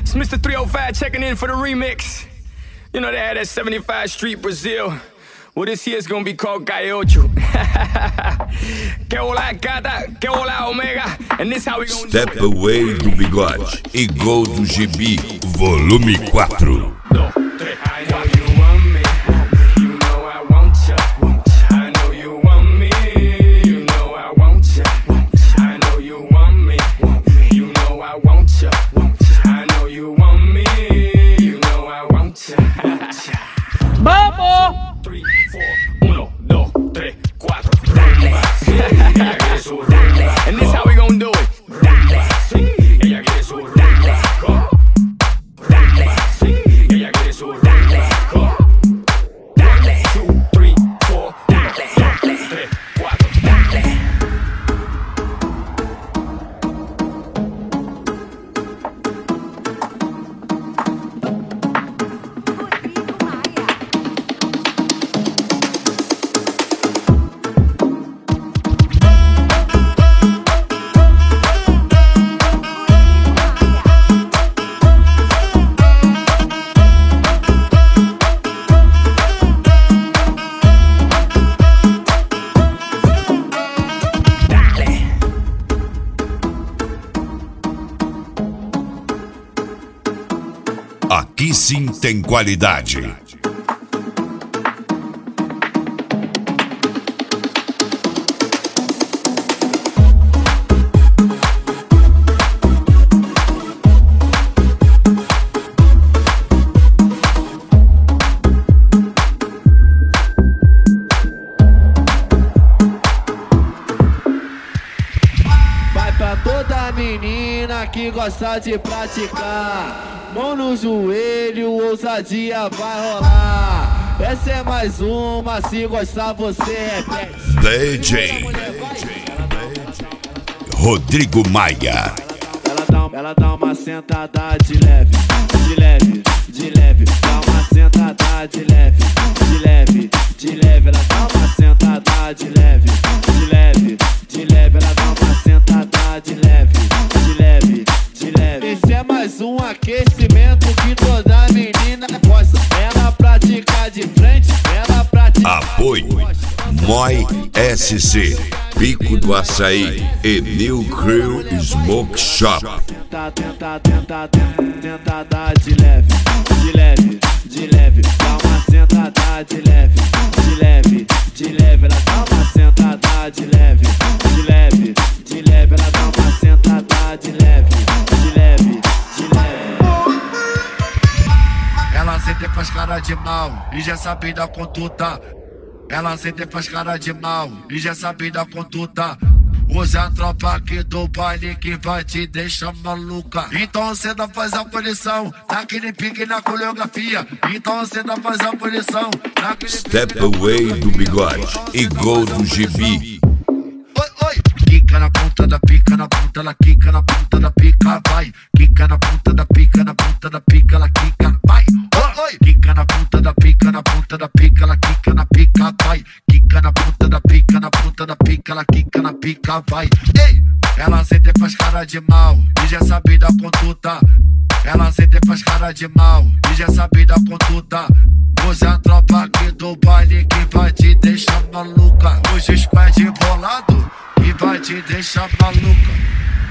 It's Mr. 305 checking in for the remix. You know they had that 75 Street Brazil. Well, this here's gonna be called Gaiocho. Que olá, gata, que olá, omega. And this how we gonna Step do it. Away do Bigode e Gol do GB, volume 4. I know you want me. You know I want ya. I know you want me. You know I want ya. I know you want me. You know I want ya. I know you want me. You know I want ya. ¡Vamos! 3, 4, 1, 2, 3, 4. Rumba, sí, ella quiere su rumba. And this how we gon' do it. Rumba, sí, ella quiere su rumba. Rumba, sí, ella quiere su rumba. 1, 2, 3, 4, 1, 2, 3, 4. Aqui sim tem qualidade. Vai pra toda menina que gosta de praticar. Mão no joelho, ousadia vai rolar. Essa é mais uma, se gostar você repete. DJ Rodrigo Maia. Ela dá uma sentada de leve, de leve, de leve. Dá uma sentada de leve, de leve, de leve. Ela dá uma sentada de leve, de leve, de leve. Ela dá uma sentada de leve, de leve, de leve. Esse é mais um aquecimento que toda menina gosta. Ela pratica de frente, ela pratica. Apoio Moi SC, Pico do Açaí e New Crew Smoke Shop. Sentada de leve, de leve, de leve. Dá uma sentada de leve, de leve, de leve. Ela dá uma sentada de leve, de leve, de leve. Ela dá uma sentada de leve, de leve, de leve. Ela sempre faz cara de mal e já sabe da conduta. Ela sempre faz cara de mal e já sabe da conduta. Usa a tropa aqui do baile que vai te deixar maluca. Então cê não faz a punição naquele pique na coreografia. Então cê não faz a punição naquele Step Away do Bigode e Gol do GB. Oi, oi. Quica na ponta da pica, na ponta, ela quica na ponta da pica, vai. Quica na ponta da pica, na ponta da pica, ela quica, vai. Oi, oi. Quica na ponta da pica, na ponta da pica, ela quica na pica, vai. Quica na ponta da pica, na ponta da pica, ela quica na pica, vai. Ei! Ela sempre faz cara de mal e já sabe da conduta. Ela sempre faz cara de mal e já sabe da conduta. Usa a tropa aqui do baile que vai te deixar maluca. Hoje squad bolado que vai te deixar maluca.